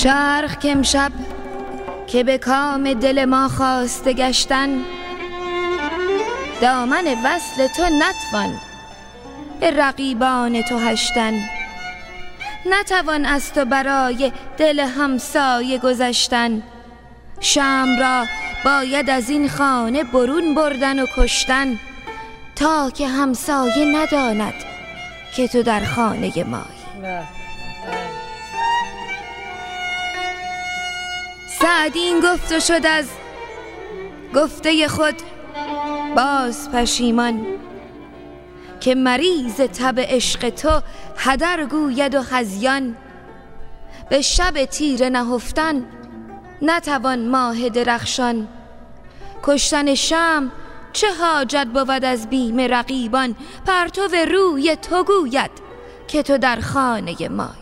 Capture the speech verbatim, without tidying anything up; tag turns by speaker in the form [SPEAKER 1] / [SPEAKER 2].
[SPEAKER 1] چرخ که امشب که به کام دل ما خواسته گشتن، دامن وصل تو نتوان به رقیبان تو هشتن. نتوان از تو برای دل همسایه گذشتن، شمع را باید از این خانه برون بردن و کشتن، تا که همسایه نداند که تو در خانه مایی. سعدی این گفت و شد از گفته خود باز پشیمان، که مریض تب عشق تو هدر گوید و هذیان. به شب تیره نهفتن نتوان ماه درخشان، کشتن شمع چه حاجت بود از بیم رقیبان. پرتو روی تو گوید که تو در خانه مایی.